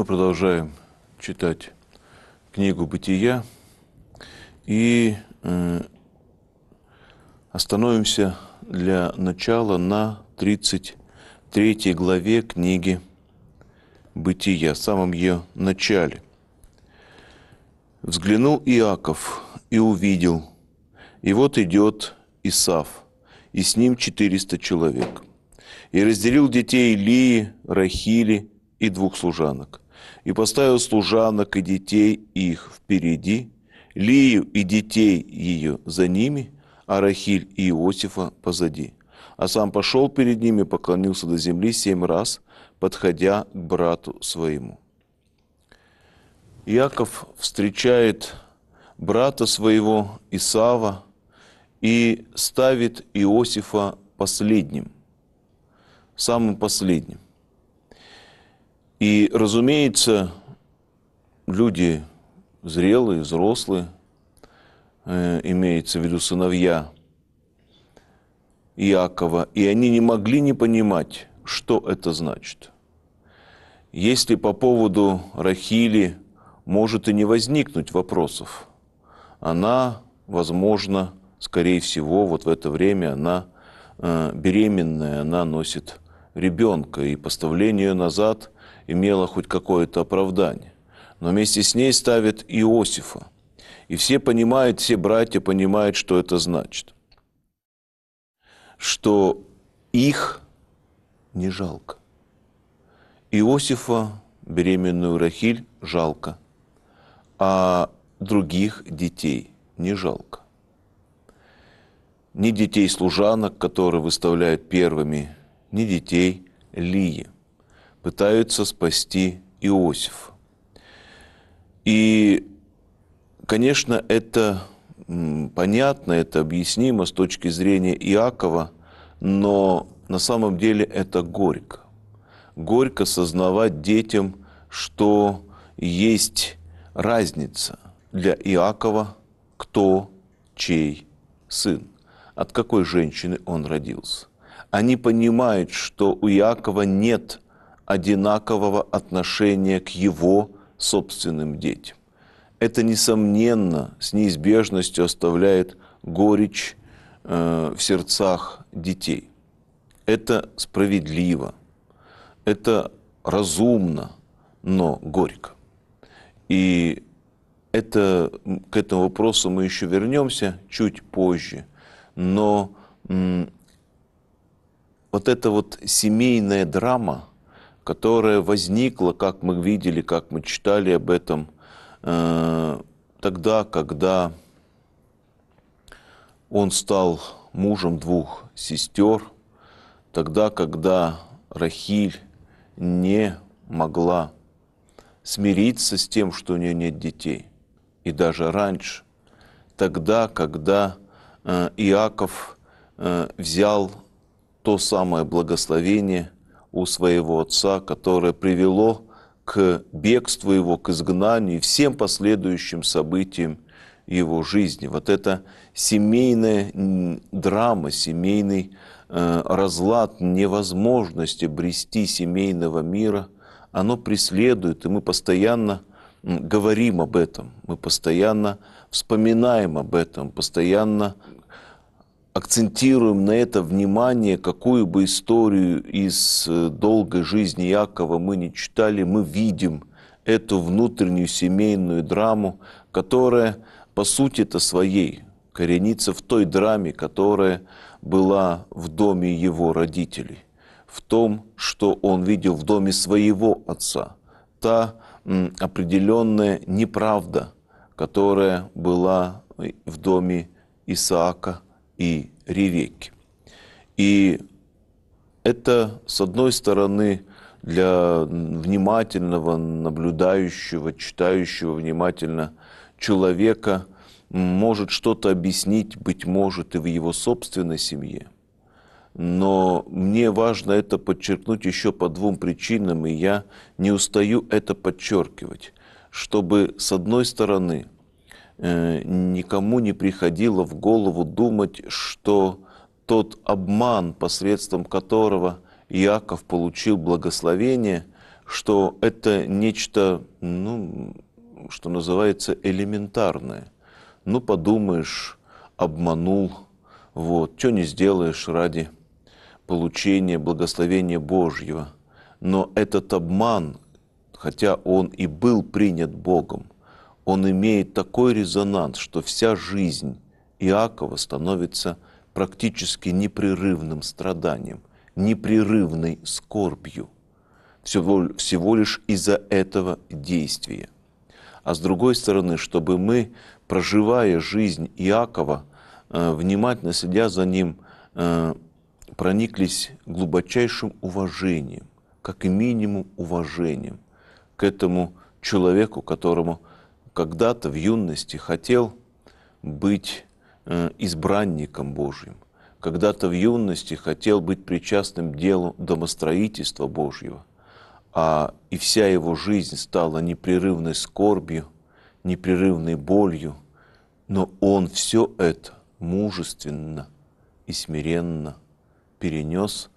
продолжаем читать книгу «Бытия» и остановимся для начала на 33 главе книги «Бытия», в самом ее начале. «Взглянул Иаков и увидел, и вот идет Исав, и с ним 400 человек. И разделил детей Лии, Рахили и 2 служанок, и поставил служанок и детей их впереди, Лию и детей ее за ними, а Рахиль и Иосифа позади. А сам пошел перед ними, поклонился до земли 7 раз, подходя к брату своему». Иаков встречает брата своего Исава и ставит Иосифа последним, самым последним. И, разумеется, люди зрелые, взрослые, имеется в виду сыновья Иакова, и они не могли не понимать, что это значит. Если по поводу Рахили может и не возникнуть вопросов, она, возможно, скорее всего, вот в это время она беременная, она носит ребенка, и поставление ее назад имело хоть какое-то оправдание. Но вместе с ней ставят Иосифа. И все понимают, все братья понимают, что это значит. Что их не жалко. Иосифа, беременную Рахиль, жалко, а других детей не жалко. Ни детей служанок, которые выставляют первыми, ни детей Лии. Пытаются спасти Иосифа. И, конечно, это понятно, это объяснимо с точки зрения Иакова, но на самом деле это горько. Горько сознавать детям, что есть разница для Иакова, кто чей сын, от какой женщины он родился. Они понимают, что у Иакова нет одинакового отношения к его собственным детям. Это, несомненно, с неизбежностью оставляет горечь в сердцах детей. Это справедливо, это разумно, но горько. И к этому вопросу мы еще вернемся чуть позже. Но вот эта вот семейная драма, которая возникла, как мы видели, как мы читали об этом, тогда, когда он стал мужем 2 сестер, тогда, когда Рахиль не могла смириться с тем, что у нее нет детей, и даже раньше, тогда, когда Иаков взял то самое благословение у своего отца, которое привело к бегству его, к изгнанию и всем последующим событиям его жизни. Вот эта семейная драма, семейный разлад, невозможность обрести семейного мира, оно преследует, и мы постоянно говорим об этом, мы постоянно вспоминаем об этом, постоянно акцентируем на это внимание, какую бы историю из долгой жизни Иакова мы не читали, мы видим эту внутреннюю семейную драму, которая по сути-то своей коренится в той драме, которая была в доме его родителей, в том, что он видел в доме своего отца, та определенная неправда, которая была в доме Исаака и Ревекки. И это, с одной стороны, для внимательного, наблюдающего, читающего внимательно человека может что-то объяснить, быть может, и в его собственной семье. Но мне важно это подчеркнуть еще по 2 причинам, и я не устаю это подчеркивать, чтобы, с одной стороны, никому не приходило в голову думать, что тот обман, посредством которого Иаков получил благословение, что это нечто, что называется, элементарное. Ну, подумаешь, обманул, что не сделаешь ради получения благословения Божьего. Но этот обман, хотя он и был принят Богом, он имеет такой резонанс, что вся жизнь Иакова становится практически непрерывным страданием, непрерывной скорбью, всего лишь из-за этого действия. А с другой стороны, чтобы мы, проживая жизнь Иакова, внимательно следя за ним, прониклись глубочайшим уважением, как и минимум уважением к этому человеку, которому когда-то в юности хотел быть избранником Божьим, когда-то в юности хотел быть причастным делу домостроительства Божьего, и вся его жизнь стала непрерывной скорбью, непрерывной болью, но он все это мужественно и смиренно перенес,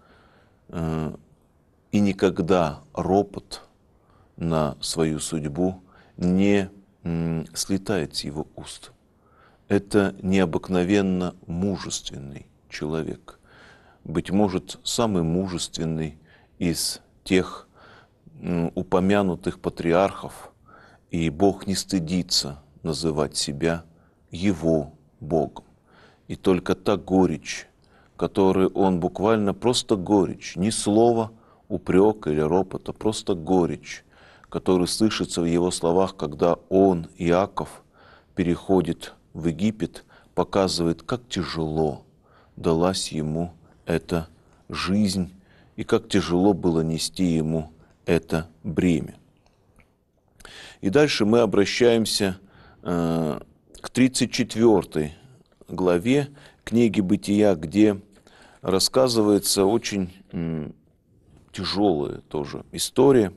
и никогда ропот на свою судьбу не слетает с его уст. Это необыкновенно мужественный человек, быть может, самый мужественный из тех упомянутых патриархов, и Бог не стыдится называть себя Его Богом. И только та горечь, которую он буквально просто горечь, ни слова упрека или ропота, просто горечь, который слышится в его словах, когда он, Иаков, переходит в Египет, показывает, как тяжело далась ему эта жизнь и как тяжело было нести ему это бремя. И дальше мы обращаемся к 34 главе книги «Бытия», где рассказывается очень тяжелая тоже история.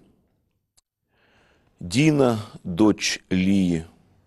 Дина, дочь Лии,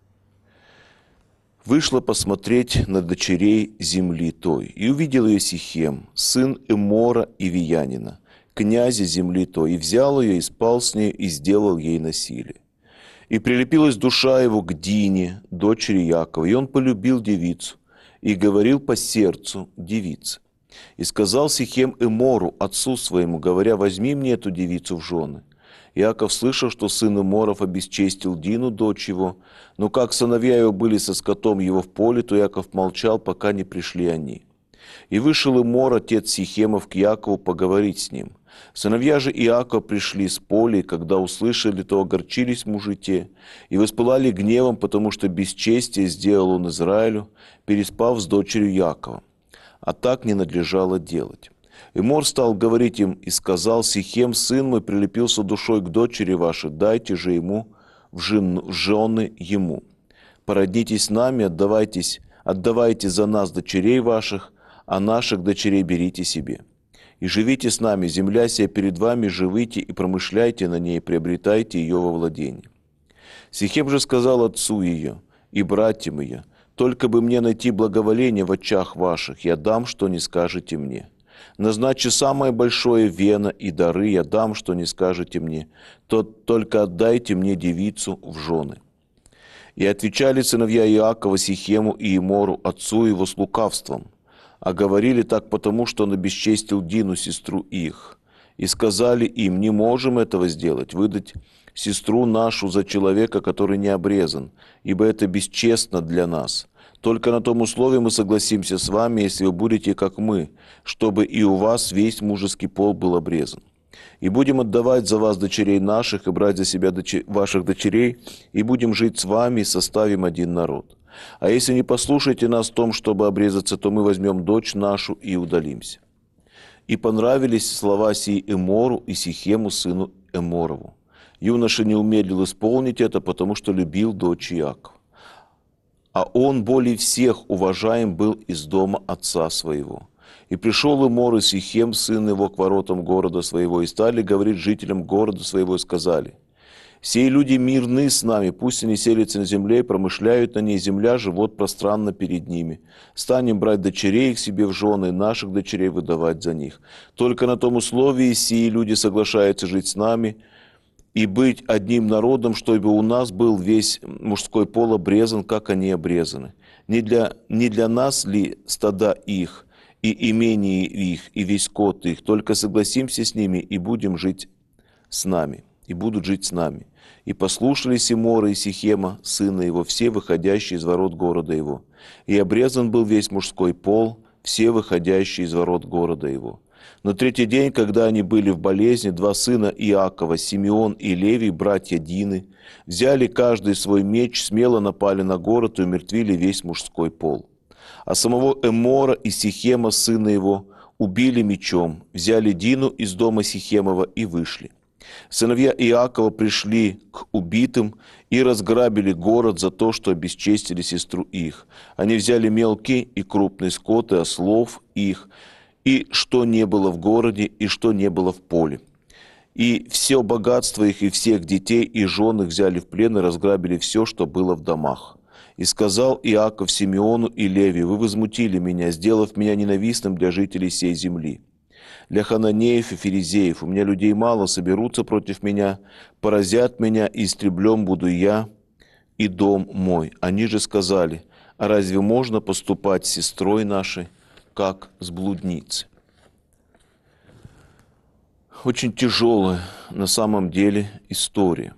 вышла посмотреть на дочерей земли той, и увидел ее Сихем, сын Эмора и Виянина, князя земли той, и взял ее, и спал с ней, и сделал ей насилие. И прилепилась душа его к Дине, дочери Якова, и он полюбил девицу, и говорил по сердцу девицы. И сказал Сихем Эмору, отцу своему, говоря: возьми мне эту девицу в жены. Иаков слышал, что сын Эморов обесчестил Дину, дочь его, но как сыновья его были со скотом его в поле, то Иаков молчал, пока не пришли они. И вышел Эмор, отец Сихемов, к Якову поговорить с ним. Сыновья же Иакова пришли с поля, и когда услышали, то огорчились мужи те, и воспылали гневом, потому что бесчестие сделал он Израилю, переспав с дочерью Якова. А так не надлежало делать. Эмор стал говорить им, и сказал: Сихем, сын мой, прилепился душой к дочери вашей, дайте же ему в жены ему. Породнитесь с нами, отдавайте за нас дочерей ваших, а наших дочерей берите себе. И живите с нами, земля сия перед вами, живите и промышляйте на ней, приобретайте ее во владение. Сихем же сказал отцу ее и братьям ее: только бы мне найти благоволение в очах ваших, я дам, что не скажете мне. Назначьте самое большое вено и дары, я дам, что не скажете мне, то только отдайте мне девицу в жены. И отвечали сыновья Иакова Сихему и Эмору, отцу его, с лукавством, а говорили так потому, что он обесчестил Дину, сестру их. И сказали им: не можем этого сделать, выдать сестру нашу за человека, который не обрезан, ибо это бесчестно для нас. Только на том условии мы согласимся с вами, если вы будете, как мы, чтобы и у вас весь мужеский пол был обрезан. И будем отдавать за вас дочерей наших и брать за себя ваших дочерей, и будем жить с вами и составим один народ. А если не послушаете нас в том, чтобы обрезаться, то мы возьмем дочь нашу и удалимся. И понравились слова сии Эмору и Сихему, сыну Эморову. Юноша не умедлил исполнить это, потому что любил дочь Иакова. А он более всех уважаем был из дома отца своего. И пришел Эмор и Сихем, сын его, к воротам города своего, и стали говорить жителям города своего, и сказали: «Сей люди мирны с нами, пусть они селятся на земле и промышляют на ней, земля живот пространно перед ними. Станем брать дочерей их себе в жены, и наших дочерей выдавать за них. Только на том условии сии люди соглашаются жить с нами, и быть одним народом, чтобы у нас был весь мужской пол обрезан, как они обрезаны. Не для нас ли стада их, и имение их, и весь скот их, только согласимся с ними и будем жить с нами, и будут жить с нами. И послушались Симора и Сихема, сына его, все выходящие из ворот города его. И обрезан был весь мужской пол, все выходящие из ворот города его. Но третий день, когда они были в болезни, два сына Иакова, Симеон и Левий, братья Дины, взяли каждый свой меч, смело напали на город и умертвили весь мужской пол. А самого Эмора и Сихема, сына его, убили мечом, взяли Дину из дома Сихемова и вышли. Сыновья Иакова пришли к убитым и разграбили город за то, что обесчестили сестру их. Они взяли мелкий и крупный скот и ослов их, и что не было в городе, и что не было в поле. И все богатство их, и всех детей, и жен их взяли в плен, и разграбили все, что было в домах. И сказал Иаков Симеону и Левию: «Вы возмутили меня, сделав меня ненавистным для жителей сей земли. Для хананеев и ферезеев у меня людей мало, соберутся против меня, поразят меня, и истреблен буду я и дом мой». Они же сказали: «А разве можно поступать с сестрой нашей, как с блудницей?» Очень тяжелая на самом деле история.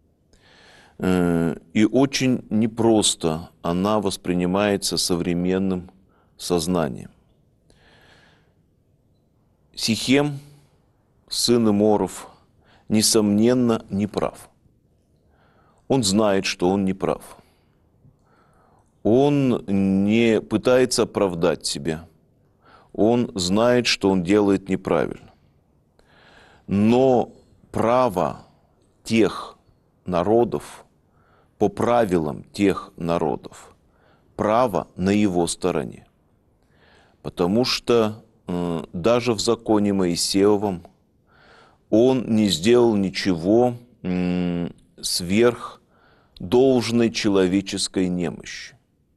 И очень непросто она воспринимается современным сознанием. Сихем, сын Эморов, несомненно, не прав. Он знает, что он не прав. Он не пытается оправдать себя. Он знает, что он делает неправильно. Но право тех народов, по правилам тех народов, право на его стороне. Потому что даже в законе Моисеевом он не сделал ничего сверх должной человеческой немощи.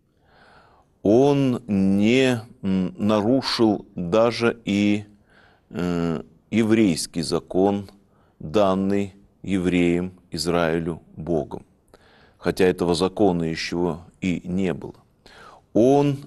Он не нарушил даже и еврейский закон, данный евреям, Израилю Богом, хотя этого закона еще и не было. Он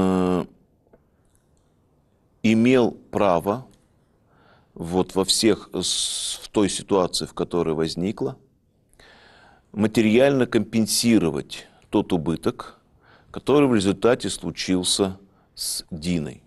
имел право вот в той ситуации, в которой возникла, материально компенсировать тот убыток, который в результате случился с Диной.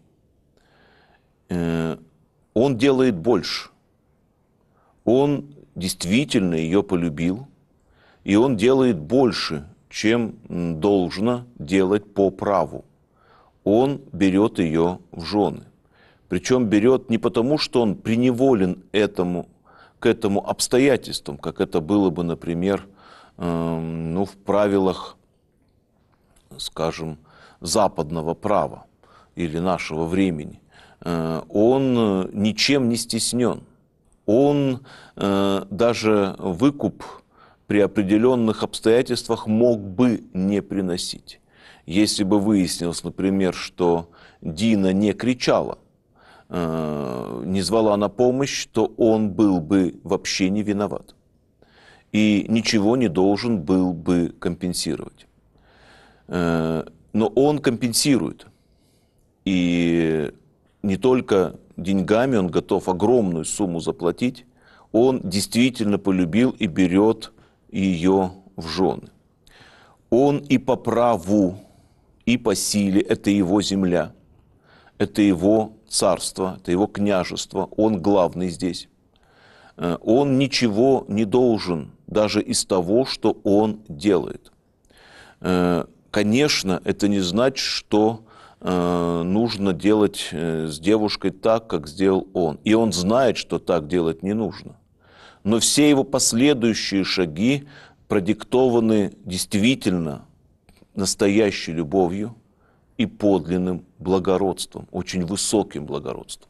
Он делает больше. Он действительно ее полюбил, и он делает больше, чем должно делать по праву. Он берет ее в жены. Причем берет не потому, что он приневолен к этому обстоятельствам, как это было бы, например, в правилах, скажем, западного права или нашего времени. Он ничем не стеснен. Он даже выкуп при определенных обстоятельствах мог бы не приносить. Если бы выяснилось, например, что Дина не кричала, не звала на помощь, то он был бы вообще не виноват и ничего не должен был бы компенсировать. Но он компенсирует. И не только деньгами, он готов огромную сумму заплатить, он действительно полюбил и берет ее в жены. Он и по праву, и по силе, это его земля, это его царство, это его княжество, он главный здесь. Он ничего не должен, даже из того, что он делает. Конечно, это не значит, что нужно делать с девушкой так, как сделал он. И он знает, что так делать не нужно. Но все его последующие шаги продиктованы действительно настоящей любовью и подлинным благородством, очень высоким благородством.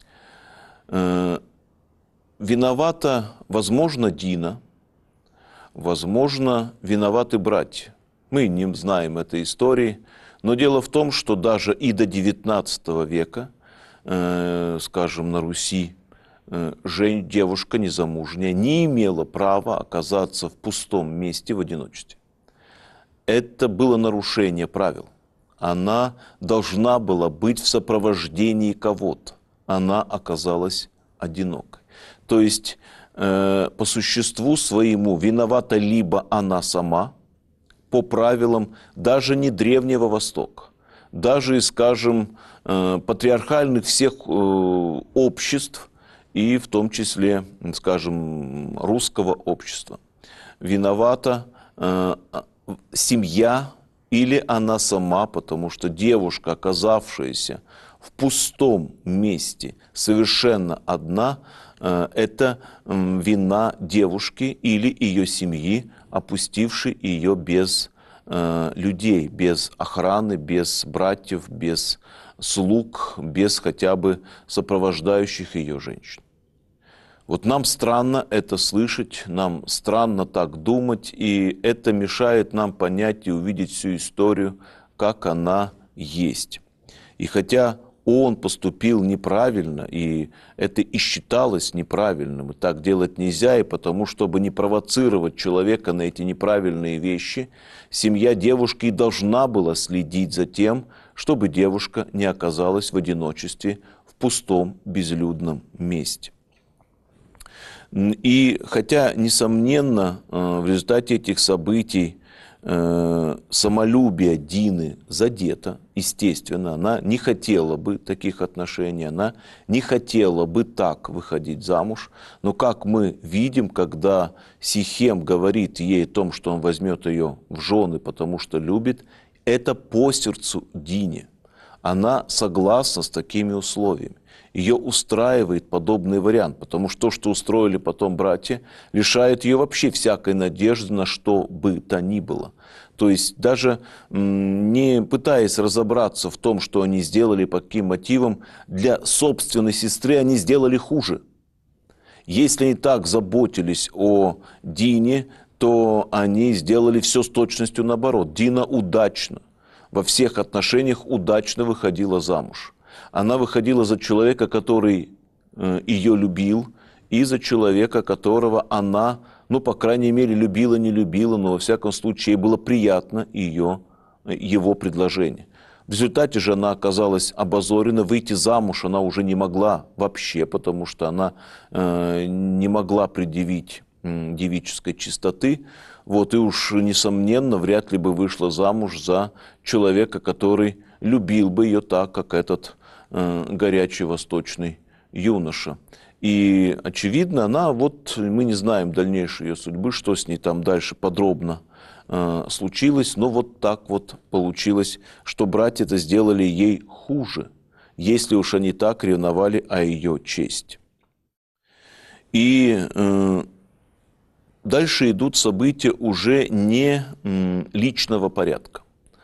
Виновата, возможно, Дина, возможно, виноваты братья. Мы не знаем этой истории, но дело в том, что даже и до XIX века, скажем, на Руси, девушка незамужняя не имела права оказаться в пустом месте в одиночестве. Это было нарушение правил. Она должна была быть в сопровождении кого-то. Она оказалась одинокой. То есть, по существу своему, виновата либо она сама, по правилам даже не Древнего Востока, даже, скажем, патриархальных всех обществ, и в том числе, скажем, русского общества. Виновата семья или она сама, потому что девушка, оказавшаяся в пустом месте, совершенно одна, это вина девушки или ее семьи, опустившей ее без людей, без охраны, без братьев, без слуг, без хотя бы сопровождающих ее женщин. Вот нам странно это слышать, нам странно так думать, и это мешает нам понять и увидеть всю историю, как она есть. И хотя он поступил неправильно, и это и считалось неправильным, и так делать нельзя, и потому, чтобы не провоцировать человека на эти неправильные вещи, семья девушки и должна была следить за тем, чтобы девушка не оказалась в одиночестве в пустом, безлюдном месте. И хотя, несомненно, в результате этих событий самолюбие Дины задето, естественно, она не хотела бы таких отношений, она не хотела бы так выходить замуж, но как мы видим, когда Сихем говорит ей о том, что он возьмет ее в жены, потому что любит, это по сердцу Дине. Она согласна с такими условиями. Ее устраивает подобный вариант, потому что то, что устроили потом братья, лишает ее вообще всякой надежды на что бы то ни было. То есть даже не пытаясь разобраться в том, что они сделали, по каким мотивам, для собственной сестры они сделали хуже. Если они так заботились о Дине, то они сделали все с точностью наоборот. Дина удачно, во всех отношениях удачно выходила замуж. Она выходила за человека, который ее любил, и за человека, которого она, ну, по крайней мере, любила, не любила, но, во всяком случае, ей было приятно его предложение. В результате же она оказалась обозорена, выйти замуж она уже не могла вообще, потому что она не могла предъявить девической чистоты. Вот, и уж, несомненно, вряд ли бы вышла замуж за человека, который любил бы ее так, как этот горячий восточный юноша. И, очевидно, она, вот мы не знаем дальнейшей ее судьбы, что с ней там дальше подробно случилось, но вот так вот получилось, что братья это сделали ей хуже, если уж они так ревновали о ее чести. И дальше идут события уже не личного порядка,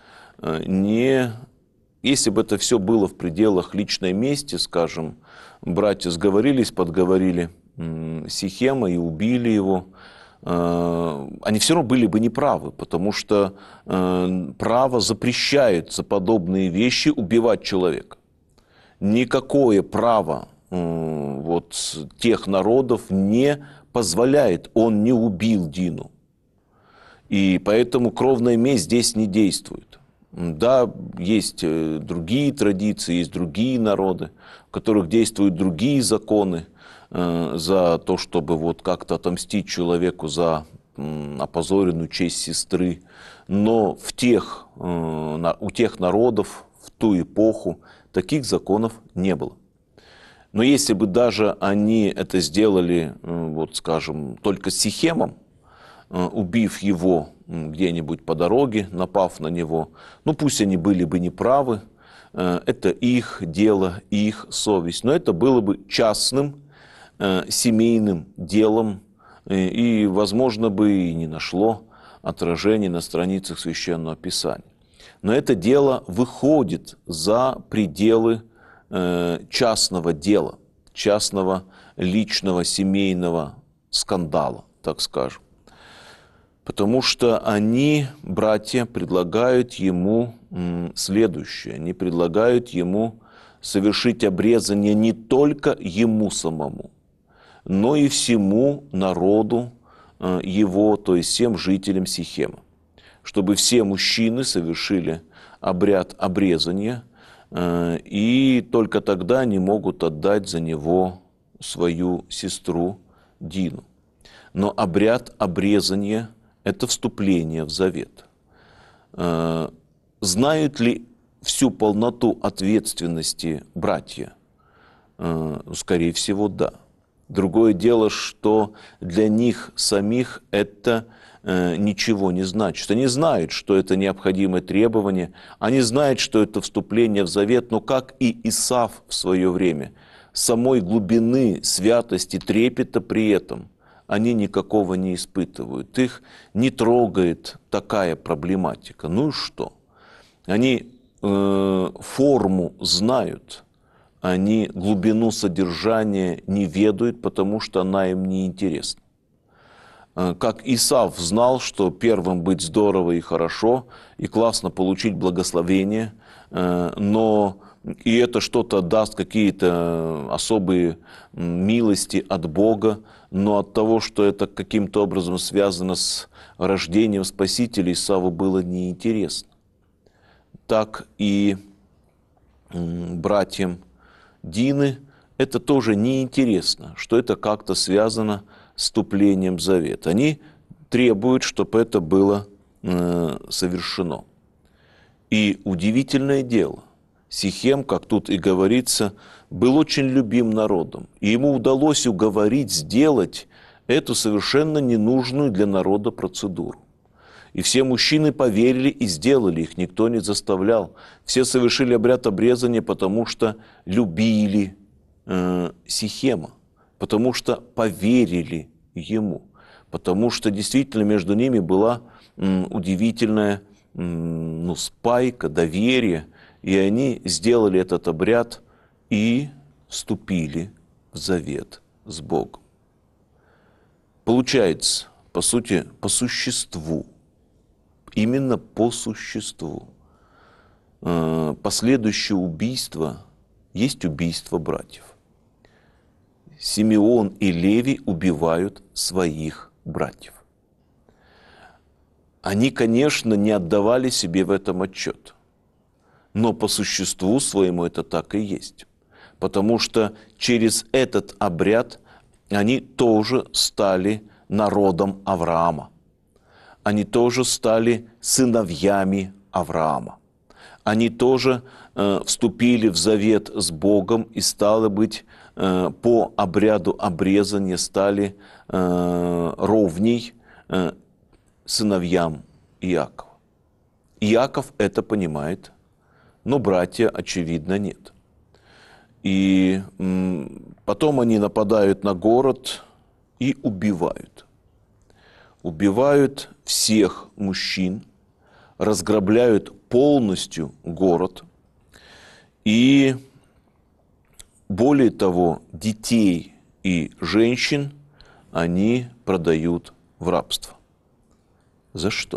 если бы это все было в пределах личной мести, скажем, братья сговорились, подговорили Сихема и убили его, они все равно были бы неправы, потому что право запрещает за подобные вещи убивать человека. Никакое право вот тех народов не позволяет, он не убил Дину. И поэтому кровная месть здесь не действует. Да, есть другие традиции, есть другие народы, в которых действуют другие законы за то, чтобы вот как-то отомстить человеку за опозоренную честь сестры. Но у тех народов в ту эпоху таких законов не было. Но если бы даже они это сделали, вот скажем, только с Сихемом, убив его где-нибудь по дороге, напав на него, ну пусть они были бы неправы, это их дело, их совесть, но это было бы частным, семейным делом, и, возможно, бы и не нашло отражения на страницах Священного Писания. Но это дело выходит за пределы частного дела, частного личного семейного скандала, так скажем. Потому что они, братья, предлагают ему следующее. Они предлагают ему совершить обрезание не только ему самому, но и всему народу его, то есть всем жителям Сихема, чтобы все мужчины совершили обряд обрезания, и только тогда они могут отдать за него свою сестру Дину. Но обряд обрезания – это вступление в завет. Знают ли всю полноту ответственности братья? Скорее всего, да. Другое дело, что для них самих это ничего не значит. Они знают, что это необходимое требование, они знают, что это вступление в завет, но как и Исав в свое время, самой глубины святости, трепета при этом они никакого не испытывают. Их не трогает такая проблематика. Ну и что? Они форму знают, они глубину содержания не ведают, потому что она им не интересна. Как Исав знал, что первым быть здорово и хорошо, и классно получить благословение, но и это что-то даст, какие-то особые милости от Бога, но от того, что это каким-то образом связано с рождением Спасителя, Исаву было неинтересно. Так и братьям Дины это тоже неинтересно, что это как-то связано с вступлением в завет. Они требуют, чтобы это было совершено. И удивительное дело, Сихем, как тут и говорится, был очень любим народом, и ему удалось уговорить сделать эту совершенно ненужную для народа процедуру. И все мужчины поверили и сделали, их никто не заставлял. Все совершили обряд обрезания, потому что любили Сихема, потому что поверили ему, потому что действительно между ними была удивительная спайка, доверие, и они сделали этот обряд и вступили в завет с Богом. Получается, по сути, по существу, именно по существу, последующее убийство есть убийство братьев. Симеон и Левий убивают своих братьев. Они, конечно, не отдавали себе в этом отчет, но по существу своему это так и есть. Потому что через этот обряд они тоже стали народом Авраама. Они тоже стали сыновьями Авраама. Они тоже вступили в завет с Богом и, стало быть, по обряду обрезания стали ровней сыновьям Иакова. Иаков это понимает, но братья, очевидно, нет. И потом они нападают на город и убивают. Убивают всех мужчин, разграбляют полностью город. И более того, детей и женщин они продают в рабство. За что?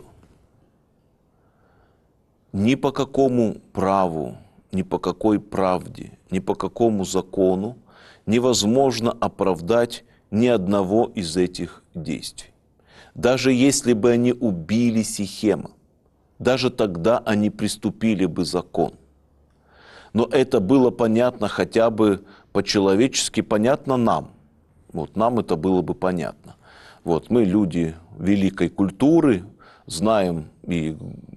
Ни по какому праву, ни по какой правде, ни по какому закону невозможно оправдать ни одного из этих действий. Даже если бы они убили Сихема, даже тогда они приступили бы закон. Но это было понятно хотя бы по-человечески, понятно нам. Вот нам это было бы понятно. Вот мы люди великой культуры, знаем и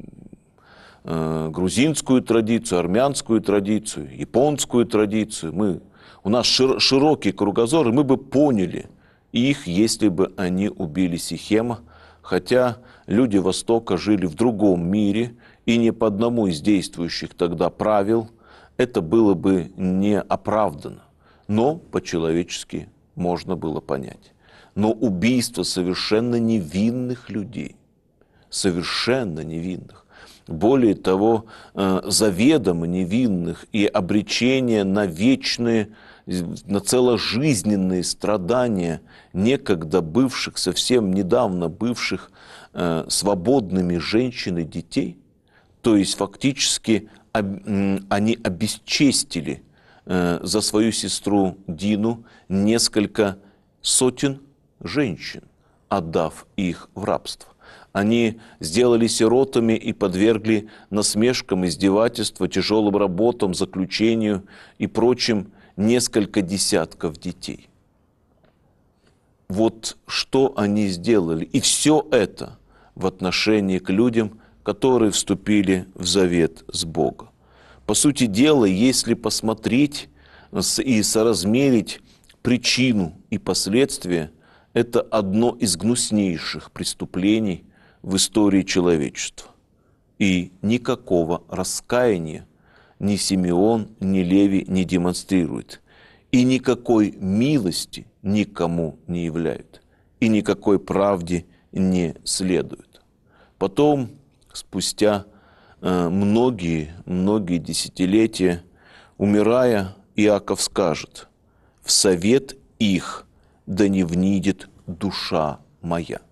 грузинскую традицию, армянскую традицию, японскую традицию. У нас широкий кругозор, и мы бы поняли их, если бы они убили Сихема, хотя люди Востока жили в другом мире, и ни по одному из действующих тогда правил это было бы не оправдано, но по-человечески можно было понять. Но убийство совершенно невинных людей, совершенно невинных, более того, заведомо невинных, и обречение на вечные, на целожизненные страдания некогда бывших, совсем недавно бывших свободными женщин и детей, то есть фактически они обесчестили за свою сестру Дину несколько сотен женщин, отдав их в рабство. Они сделали сиротами и подвергли насмешкам, издевательству, тяжелым работам, заключению и прочим несколько десятков детей. Вот что они сделали. И все это в отношении к людям, которые вступили в завет с Богом. По сути дела, если посмотреть и соразмерить причину и последствия, это одно из гнуснейших преступлений в истории человечества. И никакого раскаяния ни Симеон, ни Левий не демонстрирует. И никакой милости никому не являют. И никакой правде не следует. Потом, спустя многие десятилетия, умирая, Иаков скажет: «В совет их да не внидит душа моя».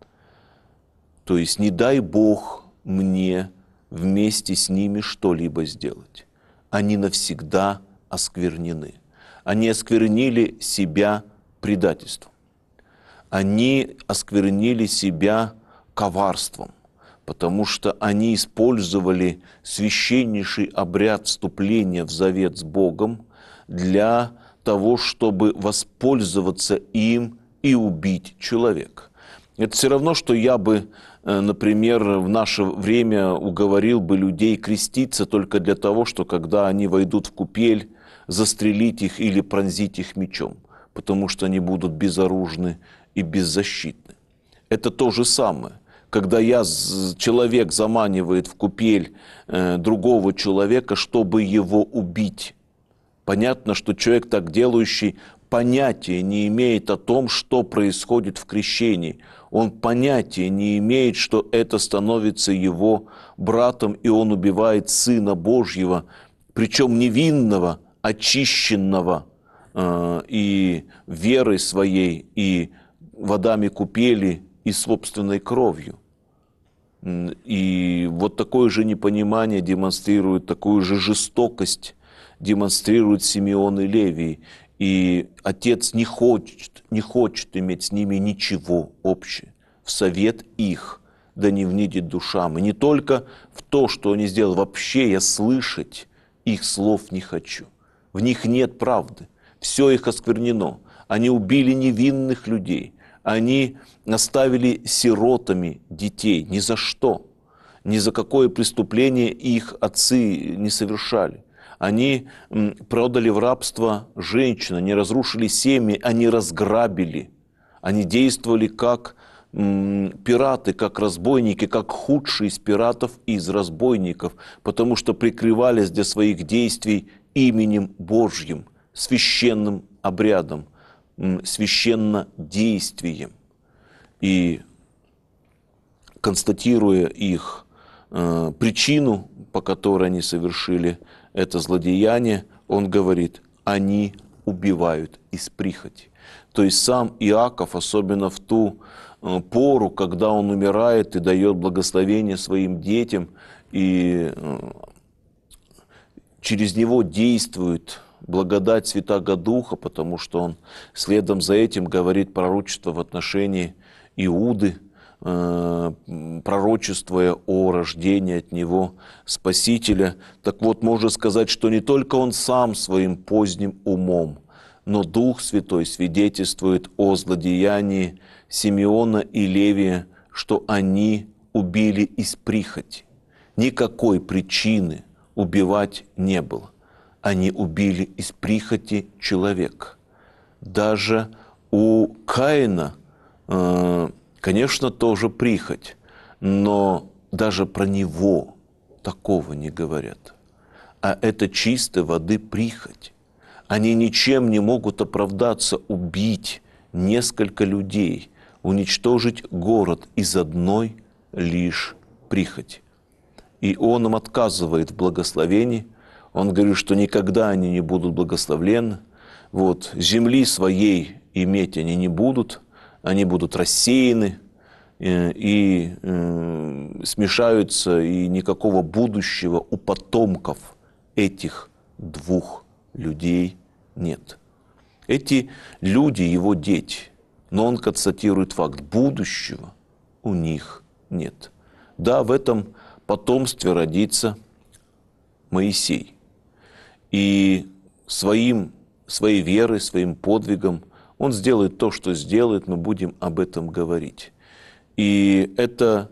То есть не дай Бог мне вместе с ними что-либо сделать. Они навсегда осквернены. Они осквернили себя предательством. Они осквернили себя коварством, потому что они использовали священнейший обряд вступления в завет с Богом для того, чтобы воспользоваться им и убить человека. Это все равно, что я бы, например, в наше время уговорил бы людей креститься только для того, что когда они войдут в купель, застрелить их или пронзить их мечом, потому что они будут безоружны и беззащитны. Это то же самое. Когда человек заманивает в купель другого человека, чтобы его убить. Понятно, что человек, так делающий, понятия не имеет о том, что происходит в крещении. Он понятия не имеет, что это становится его братом, и он убивает Сына Божьего, причем невинного, очищенного и верой своей, и водами купели, и собственной кровью. И вот такое же непонимание демонстрирует, такую же жестокость демонстрирует Симеон и Левий. И отец не хочет иметь с ними ничего общего. В совет их да не внидит душам. И не только в то, что они сделали. Вообще я слышать их слов не хочу. В них нет правды. Все их осквернено. Они убили невинных людей. Они оставили сиротами детей. Ни за что. Ни за какое преступление их отцы не совершали. Они продали в рабство женщин, они разрушили семьи, они разграбили. Они действовали как пираты, как разбойники, как худшие из пиратов и из разбойников, потому что прикрывались для своих действий именем Божьим, священным обрядом, священнодействием. И констатируя их причину, по которой они совершили это злодеяние, он говорит: они убивают из прихоти. То есть сам Иаков, особенно в ту пору, когда он умирает и дает благословение своим детям, и через него действует благодать Святаго Духа, потому что он следом за этим говорит пророчество в отношении Иуды, пророчествуя о рождении от него Спасителя. Так вот, можно сказать, что не только он сам своим поздним умом, но Дух Святой свидетельствует о злодеянии Симеона и Левия, что они убили из прихоти. Никакой причины убивать не было. Они убили из прихоти человека. Даже у Каина, конечно, тоже прихоть, но даже про него такого не говорят. А это чистой воды прихоть. Они ничем не могут оправдаться убить несколько людей, уничтожить город из одной лишь прихоти. И он им отказывает в благословении. Он говорит, что никогда они не будут благословленны. Вот, земли своей иметь они не будут. Они будут рассеяны и смешаются, и никакого будущего у потомков этих двух людей нет. Эти люди его дети, но он констатирует факт: будущего у них нет. Да, в этом потомстве родится Моисей. И своей верой, своим подвигом он сделает то, что сделает, мы будем об этом говорить. И это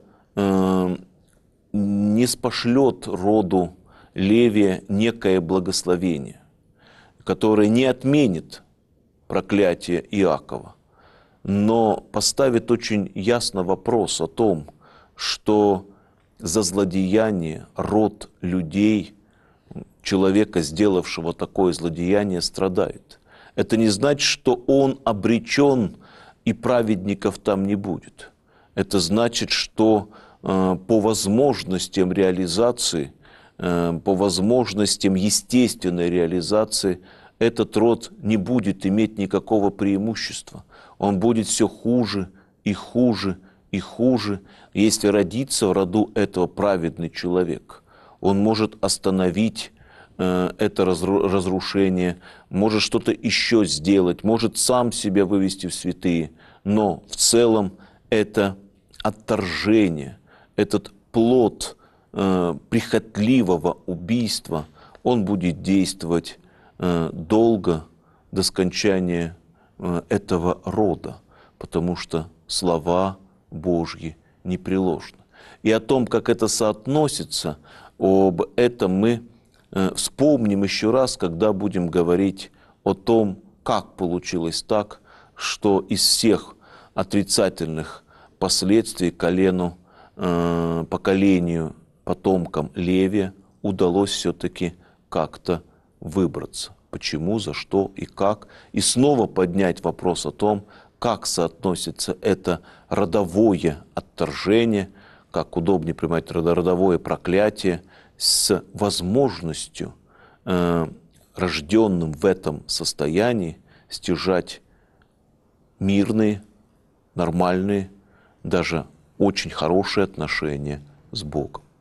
не спошлет роду Левия некое благословение, которое не отменит проклятие Иакова, но поставит очень ясно вопрос о том, что за злодеяние род людей, человека, сделавшего такое злодеяние, страдает. Это не значит, что он обречен и праведников там не будет. Это значит, что по возможностям реализации, по возможностям естественной реализации этот род не будет иметь никакого преимущества. Он будет все хуже и хуже и хуже. Если родится в роду этого праведный человек, он может остановить это разрушение, может что-то еще сделать, может сам себя вывести в святые. Но в целом это отторжение, этот плод прихотливого убийства, он будет действовать долго до скончания этого рода, потому что слова Божьи непреложны. И о том, как это соотносится, об этом мы вспомним еще раз, когда будем говорить о том, как получилось так, что из всех отрицательных последствий поколению, потомкам Левия удалось все-таки как-то выбраться. Почему, за что и как. И снова поднять вопрос о том, как соотносится это родовое отторжение, как удобнее принимать родовое проклятие, с возможностью, рожденным в этом состоянии, стяжать мирные, нормальные, даже очень хорошие отношения с Богом.